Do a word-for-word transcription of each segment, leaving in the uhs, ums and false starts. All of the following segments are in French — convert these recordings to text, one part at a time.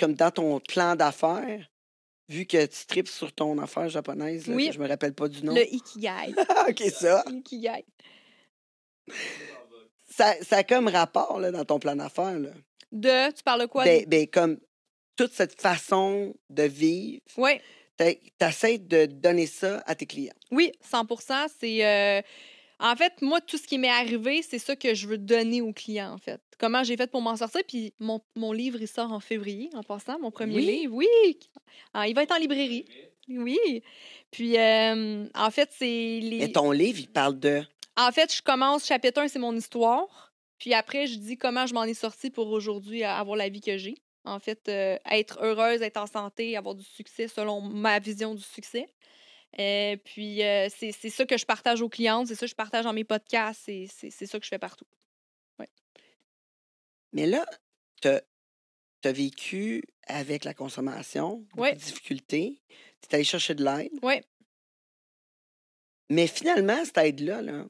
comme dans ton plan d'affaires, vu que tu tripes sur ton affaire japonaise, là, Oui. que je me rappelle pas du nom. Le Ikigai. OK, ça. Ikigai. Ça, ça a comme rapport là, dans ton plan d'affaires. Là. De, tu parles quoi? Ben, ben, comme toute cette façon de vivre, Oui. tu essaies de donner ça à tes clients. Oui, cent pour cent. C'est. euh, En fait, moi, tout ce qui m'est arrivé, c'est ça que je veux donner aux clients, en fait. Comment j'ai fait pour m'en sortir. Puis mon, mon livre, il sort en février, en passant, mon premier Oui? livre. Oui! Ah, il va être en librairie. Oui. Puis, euh, en fait, c'est les. Mais ton livre, il parle de... En fait, je commence, chapitre un, c'est mon histoire. Puis après, je dis comment je m'en ai sortie pour aujourd'hui à avoir la vie que j'ai. En fait, euh, être heureuse, être en santé, avoir du succès selon ma vision du succès. Euh, puis, euh, c'est c'est ça que je partage aux clientes, c'est ça que je partage dans mes podcasts, c'est c'est- c'est ça que je fais partout. Ouais. Mais là, tu as vécu avec la consommation, beaucoup Ouais. de difficultés. Tu es allé chercher de l'aide. Ouais. Mais finalement, cette aide-là, là,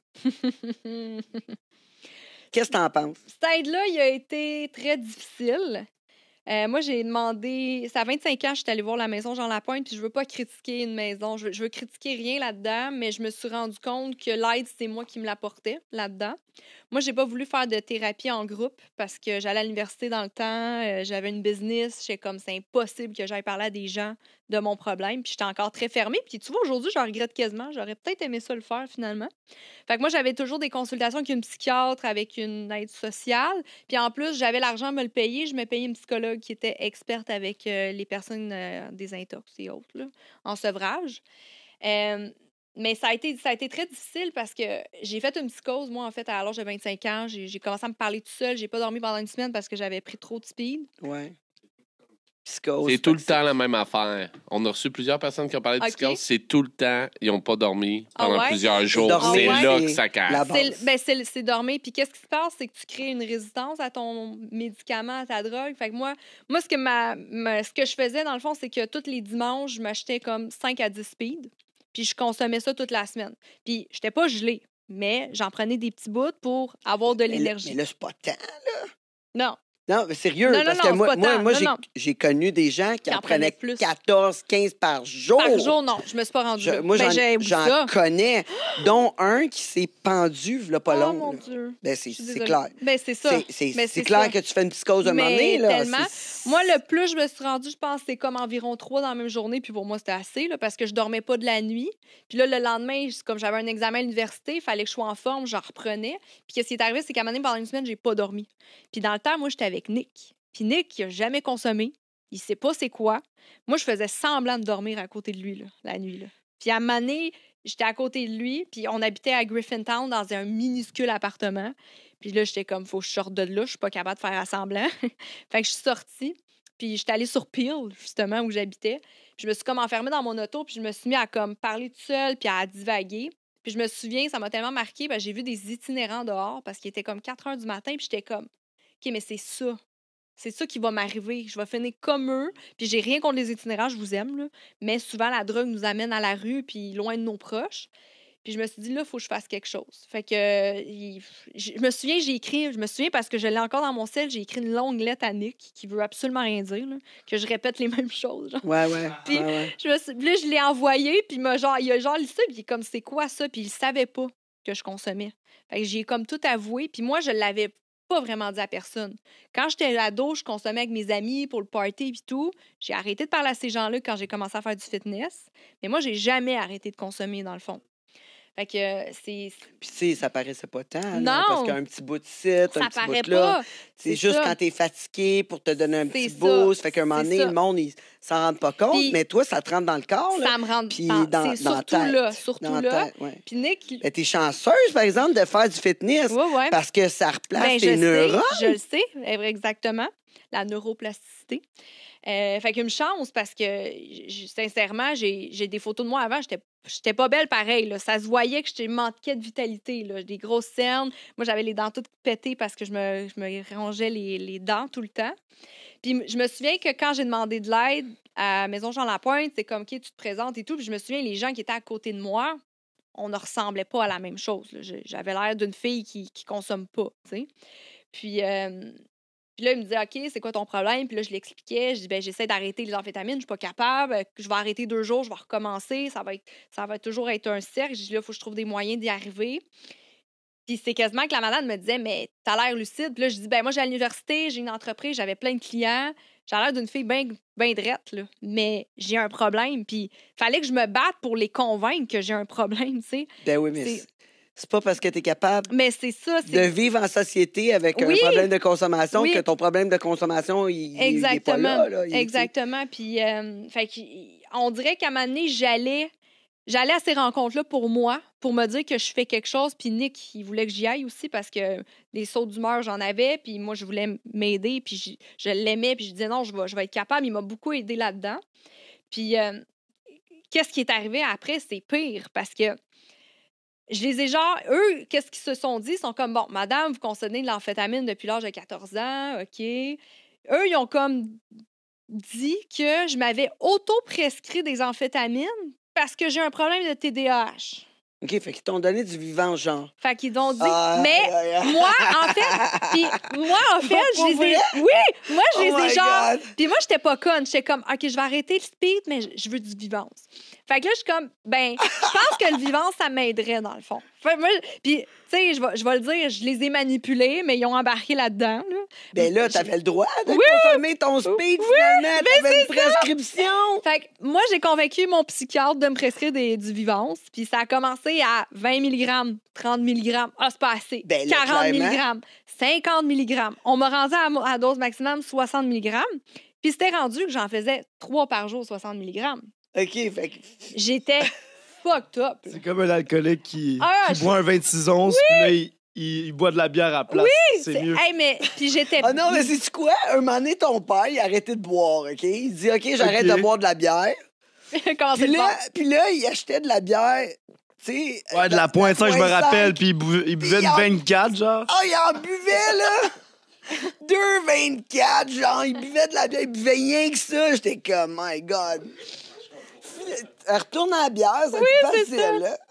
qu'est-ce que tu en penses? Cette aide-là, il a été très difficile. Euh, moi, j'ai demandé... C'est à vingt-cinq ans, je suis allée voir la maison Jean Lapointe, puis je veux pas critiquer une maison. Je veux, je veux critiquer rien là-dedans, mais je me suis rendu compte que l'aide, c'est moi qui me l'apportais là-dedans. Moi, j'ai pas voulu faire de thérapie en groupe parce que j'allais à l'université dans le temps, euh, j'avais une business, j'étais comme, c'est impossible que j'aille parler à des gens de mon problème, puis j'étais encore très fermée. Puis tu vois, aujourd'hui, je regrette quasiment. J'aurais peut-être aimé ça le faire, finalement. Fait que moi, j'avais toujours des consultations avec une psychiatre, avec une aide sociale. Puis en plus, j'avais l'argent à me le payer. Je me payais une psychologue qui était experte avec euh, les personnes euh, des intox et autres, là, en sevrage. Euh, mais ça a, été, ça a été très difficile parce que j'ai fait une psychose, moi, en fait, à l'âge de vingt-cinq ans. J'ai j'ai commencé à me parler tout seul. J'ai pas dormi pendant une semaine parce que j'avais pris trop de speed. Ouais. Psychose. C'est tout le fait que temps la même affaire. On a reçu plusieurs personnes qui ont parlé de Ok. psychose. C'est tout le temps, ils n'ont pas dormi Ah pendant ouais? plusieurs jours. Dormir, C'est Ah là c'est que ça la casse. base. C'est ben, c'est- c'est dormir. Puis qu'est-ce qui se passe? C'est que tu crées une résistance à ton médicament, à ta drogue. Fait que moi, moi ce, que ma, ma- ce que je faisais, dans le fond, c'est que tous les dimanches, je m'achetais comme cinq à dix speed. Puis je consommais ça toute la semaine. Puis j'étais pas gelée, mais j'en prenais des petits bouts pour avoir de Mais là, l'énergie. mais là, c'est pas tant. Non. Non, mais sérieux, Non, non, parce non, que c'est moi, pas moi, tant. moi Non, j'ai, non. j'ai connu des gens qui, Qui en en prenaient prenaient plus. quatorze, quinze par jour. Par jour, non. Je me suis pas rendue Je- là. moi, Ben, j'en, j'ai- oublie j'en ça. connais, dont un qui s'est pendu, là, pas Oh long. mon là. Dieu. Ben, c'est, Je suis c'est désolée. clair. Ben, c'est ça. C'est, c'est, Ben, c'est c'est clair ça. que tu fais une psychose un moment Mais donné. Là. tellement. C'est- Moi, le plus je me suis rendue, je pense, c'est comme environ trois dans la même journée. Puis pour moi, c'était assez, là, parce que je dormais pas de la nuit. Puis là, le lendemain, c'est comme j'avais un examen à l'université, il fallait que je sois en forme, j'en reprenais. Puis qu'est-ce qui est arrivé, c'est qu'à un moment donné, pendant une semaine, j'ai pas dormi. Puis dans le temps, moi, j'étais avec Nick. Puis Nick, il a jamais consommé. Il sait pas c'est quoi. Moi, je faisais semblant de dormir à côté de lui, là, la nuit. Là. Puis à un moment donné, j'étais à côté de lui, puis on habitait à Griffintown dans un minuscule appartement. Puis là, j'étais comme, faut que je sorte de là, je suis pas capable de faire à semblant. Fait que je suis sortie, puis j'étais allée sur Peel, justement, où j'habitais. Puis je me suis comme enfermée dans mon auto, puis je me suis mis à comme parler toute seule, puis à divaguer. Puis je me souviens, ça m'a tellement marqué, ben, j'ai vu des itinérants dehors, parce qu'il était comme quatre heures du matin, puis j'étais comme, OK, mais c'est ça. C'est ça qui va m'arriver. Je vais finir comme eux. Puis j'ai rien contre les itinérants, je vous aime, là. Mais souvent, la drogue nous amène à la rue, puis loin de nos proches. Puis je me suis dit, là, il faut que je fasse quelque chose. Fait que, euh, il- je me souviens, j'ai écrit, je me souviens parce que je l'ai encore dans mon sel, j'ai écrit une longue lettre à Nick qui veut absolument rien dire, là, que je répète les mêmes choses. Genre. Ouais, ouais. Puis ouais, ouais. je me suis, puis là, je l'ai envoyé, puis il m'a genre, il a genre lu ça, puis il est comme, c'est quoi ça? Puis il savait pas que je consommais. Fait que j'ai comme tout avoué, puis moi, je l'avais pas vraiment dit à personne. Quand j'étais ado, je consommais avec mes amis pour le party et tout. J'ai arrêté de parler à ces gens-là quand j'ai commencé à faire du fitness. Mais moi, j'ai jamais arrêté de consommer, dans le fond. Fait que euh, c'est... Puis, tu sais, ça paraissait pas tant. là, Non! parce qu'un petit bout de site, un Ça petit paraît bout de là. pas. C'est juste ça. quand t'es fatigué pour te donner un C'est petit ça. boost. Fait qu'à un moment C'est donné, ça. le monde, il s'en rend pas compte. Puis- mais toi, ça te rentre dans le corps. Là. Ça me rend... Puis dans- dans, c'est dans la surtout tête. là, surtout Dans la là. tête, ouais. Puis Nick... Ben, t'es chanceuse, par exemple, de faire du fitness. Ouais, ouais. Parce que ça replace Ben, tes je neurones. sais, je le sais, exactement. La neuroplasticité. Euh, fait qu'une chance parce que, j- sincèrement, j'ai j'ai des photos de moi avant, j'étais j'étais pas belle pareil. Là. Ça se voyait que j'étais manquais de vitalité. Là. Des grosses cernes. Moi, j'avais les dents toutes pétées parce que je me, je me rongeais les, les dents tout le temps. Puis je me souviens que quand j'ai demandé de l'aide à Maison Jean Lapointe, c'est comme, OK, tu te présentes et tout. Puis je me souviens, les gens qui étaient à côté de moi, on ne ressemblait pas à la même chose. Là. Je- J'avais l'air d'une fille qui, qui consomme pas, tu sais. Puis, euh, Puis là, il me disait, OK, c'est quoi ton problème? Puis là, je l'expliquais. Je dis, ben j'essaie d'arrêter les amphétamines, je suis pas capable. Je vais arrêter deux jours, je vais recommencer. Ça va, être, ça va toujours être un cercle. Je dis, là, il faut que je trouve des moyens d'y arriver. Puis c'est quasiment que la malade me disait, mais t'as l'air lucide. Puis là, je dis, ben moi, j'ai à l'université, j'ai une entreprise, j'avais plein de clients. J'ai l'air d'une fille bien ben drette, là. Mais j'ai un problème. Puis fallait que je me batte pour les convaincre que j'ai un problème, tu sais. Ben oui, mais c'est, c'est pas parce que tu es capable mais c'est ça, c'est... de vivre en société avec oui. un problème de consommation oui. que ton problème de consommation, il, il est pas là. là. Il, Exactement. Puis, euh, fait on dirait qu'à un moment donné, j'allais... J'allais à ces rencontres-là pour moi, pour me dire que je fais quelque chose. Puis Nick, il voulait que j'y aille aussi parce que des sauts d'humeur, j'en avais. Puis moi, je voulais m'aider. Puis je, je l'aimais. Puis je disais non, je vais, je vais être capable. Il m'a beaucoup aidé là-dedans. Puis euh, qu'est-ce qui est arrivé après? C'est pire parce que je les ai genre... Eux, qu'est-ce qu'ils se sont dit? Ils sont comme, bon, madame, vous consommez de l'amphétamine depuis l'âge de quatorze ans. OK. Eux, ils ont comme dit que je m'avais auto-prescrit des amphétamines parce que j'ai un problème de T D A H. OK, fait qu'ils t'ont donné du vivant, genre. Fait qu'ils t'ont dit... Ah, mais ah, ah. moi, en fait... Puis moi, en fait, je les ai... Oui! Moi, je Oh les ai my genre... God. Puis moi, j'étais pas conne. J'étais comme, OK, je vais arrêter le speed, mais je- je veux du vivance. Fait que là, je suis comme, ben, je pense que le vivance, ça m'aiderait, dans le fond. Fait que moi, puis, tu sais, je vais, je vais le dire, je les ai manipulés, mais ils ont embarqué là-dedans, là. Ben là, t'avais le droit de consommer ton speed, finalement. T'avais une prescription. Fait que moi, j'ai convaincu mon psychiatre de me prescrire des, du vivance, puis ça a commencé à vingt milligrammes, trente milligrammes. Ah, c'est pas assez. Ben là, quarante clairement. milligrammes, cinquante milligrammes. On m'a rendu à, mo- à dose maximum soixante milligrammes, puis c'était rendu que j'en faisais trois par jour, soixante milligrammes. OK, fait que... J'étais fucked up. là. C'est comme un alcoolique qui, Ah, qui je- boit un vingt-six onces, puis là, il, il- il boit de la bière à la place. c'est C'est- mieux. Hey, mais puis j'étais... Ah non, mais c'est quoi? Un moment donné, ton père, il a arrêté de boire, OK? Il dit, OK, j'arrête OK. de boire de la bière. Comment c'est Puis le là, faire? puis là, il achetait de la bière, tu sais... Ouais, de la pointe cinq, je me rappelle, puis il, bou- il buvait Puis de en- vingt-quatre, genre. Ah, il en buvait, là! deux vingt-quatre, genre, il buvait de la bière, il buvait rien que ça. J'étais comme, my God. Elle retourne à la bière, c'est plus c'est facile, là.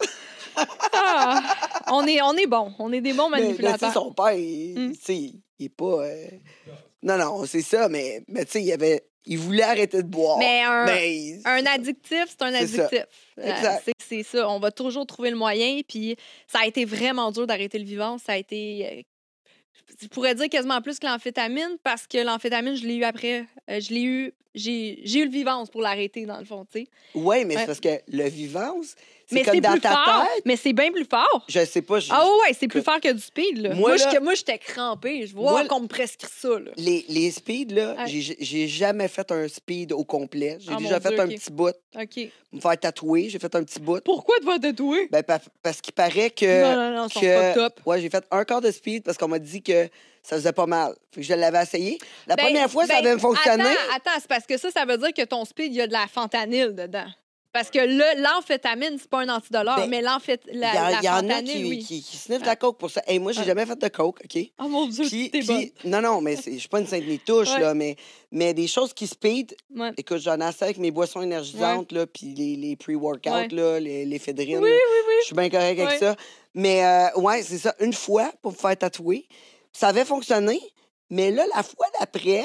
Ah, on est, on est bon. On est des bons Mais, mais tu sais, manipulateurs. son père, il, Mm. tu sais, il est pas... euh, Non, non, c'est ça, mais, mais tu sais, il avait... Il voulait arrêter de boire. Mais un- mais il- Un addictif, c'est un C'est ça. addictif. Euh, Exact. c'est- c'est ça. On va toujours trouver le moyen. Puis ça a été vraiment dur d'arrêter le vivant. Ça a été... euh, je pourrais dire quasiment plus que l'amphétamine parce que l'amphétamine, je l'ai eu après. Euh, je l'ai eu... J'ai j'ai eu le vivance pour l'arrêter, dans le fond, tu sais. Ouais, mais Ouais. c'est parce que le vivance, c'est Mais comme c'est dans plus ta fort. tête. Mais c'est bien plus fort. Je sais pas, je- Ah ouais, ouais, c'est plus fort que du speed, là. Moi, Moi, là- je- moi, j'étais crampée. Je vois Moi, qu'on me prescrit ça, là. les, les speeds, là, Ouais. j'ai j'ai jamais fait un speed au complet. J'ai Ah, déjà mon fait Dieu, un ok. petit bout. OK. Me faire tatouer, j'ai fait un petit bout. Pourquoi te vas tatouer? Ben, pa- parce qu'il paraît que... non, non, non, ils sont que- pas top. Ouais, j'ai fait un quart de speed parce qu'on m'a dit que ça faisait pas mal. Fait que je l'avais essayé. La Ben, première fois, ça ben, avait fonctionné. Attends, attends, c'est parce que ça, ça veut dire que ton speed, il y a de la fentanyl dedans. Parce que le- l'amphétamine, c'est pas un antidouleur, Ben, mais l'amphet... Il y, la, a- la il y en a fentanyl, qui, oui. qui, qui sniffent de la coke pour ça. Hey, moi, j'ai Ouais. jamais fait de coke, OK? Oh mon Dieu, Puis, t'es bonne. puis- non, non, mais c'est- je suis pas une sainte ni touche, Ouais. là, mais, mais des choses qui speed, Ouais. écoute, j'en ai assez avec mes boissons énergisantes, là, puis les, les pre-workouts, Ouais. là, les, les fédrines. Oui, là. oui, oui. Je suis bien correct Ouais. avec ça. Mais, euh, ouais, c'est ça, une fois pour me faire tatouer. Ça avait fonctionné, mais là, la fois d'après,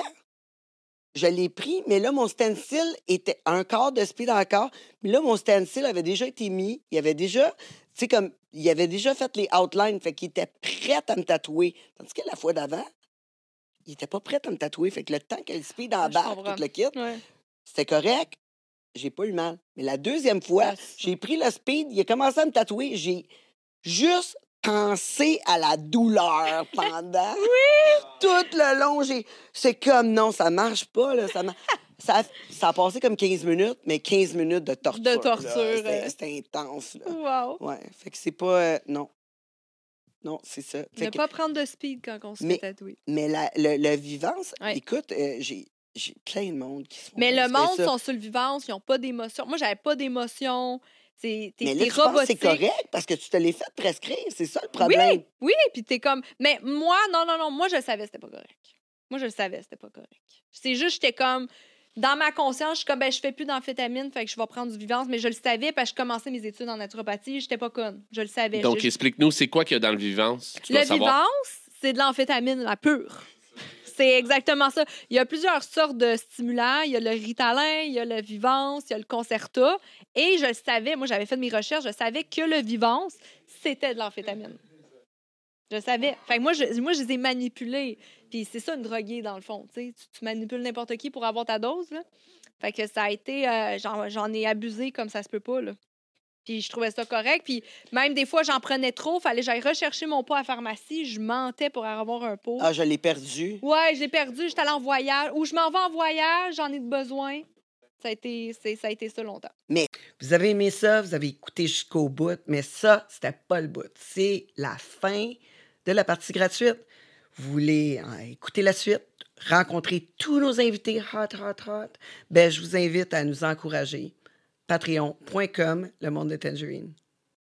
je l'ai pris, mais là, mon stencil était un quart de speed encore. Mais là, mon stencil avait déjà été mis. Il avait déjà, tu sais, comme, il avait déjà fait les outlines, fait qu'il était prêt à me tatouer. Tandis que la fois d'avant, il était pas prêt à me tatouer. Fait que le temps que le speed Ah, je embarque, comprends. tout le kit, Ouais. c'était correct. J'ai pas eu mal. Mais la deuxième fois, Ah, c'est- j'ai pris le speed, il a commencé à me tatouer. J'ai juste pensé à la douleur pendant. Tout le long, j'ai. C'est comme non, ça marche pas, là. Ça, mar- ça, a... ça a passé comme quinze minutes, mais quinze minutes de torture. De là. torture, C'était euh. c'était intense, là. Wow. Ouais. Fait que c'est pas. euh, non. Non, c'est ça. Fait Ne que- pas prendre de speed quand on se Mais- fait tatouer. Mais la, le, le vivance, Ouais. écoute, euh, j'ai. J'ai plein de monde qui se font Mais le prescrire monde ça. sont sur le vivance, ils n'ont pas d'émotion. Moi, j'avais pas d'émotion. C'est t'es Mais là, t'es tu penses que robotique. c'est correct parce que tu te l'es fait prescrire. C'est ça le problème. Oui, oui, puis t'es comme. Mais moi, non, non, non, moi, je le savais, c'était pas correct. Moi, je le savais, c'était pas correct. C'est juste, j'étais comme. Dans ma conscience, je suis comme, ben, je fais plus d'amphétamine, fait que je vais prendre du vivance, mais je le savais parce que je commençais mes études en naturopathie, j'étais pas conne. Je le savais. Donc, Je- explique-nous, c'est quoi qu'il y a dans le vivance? Tu le dois savoir. vivance, c'est de l'amphétamine, la pure. C'est exactement ça. Il y a plusieurs sortes de stimulants. Il y a le Ritalin, il y a le Vivance, il y a le Concerta. Et je le savais, moi, j'avais fait mes recherches, je savais que le Vivance, c'était de l'amphétamine. Je savais. Fait que moi, je, moi, je les ai manipulés. Puis c'est ça, une droguée, dans le fond. Tu, tu manipules n'importe qui pour avoir ta dose, là. Fait que ça a été... Euh, j'en, j'en ai abusé comme ça se peut pas, là. Puis je trouvais ça correct. Puis même des fois, j'en prenais trop. Fallait que j'aille rechercher mon pot à la pharmacie. Je mentais pour avoir un pot. Ah, je l'ai perdu. Ouais, je l'ai perdu. J'étais allée en voyage. Ou je m'en vais en voyage, j'en ai besoin. Ça a été, c'est, ça a été ça longtemps. Vous avez aimé ça, vous avez écouté jusqu'au bout, mais ça, c'était pas le bout. C'est la fin de la partie gratuite. Vous voulez hein, écouter la suite, rencontrer tous nos invités hot, hot, hot, ben, je vous invite à nous encourager. patreon point com, le monde de Tangerine.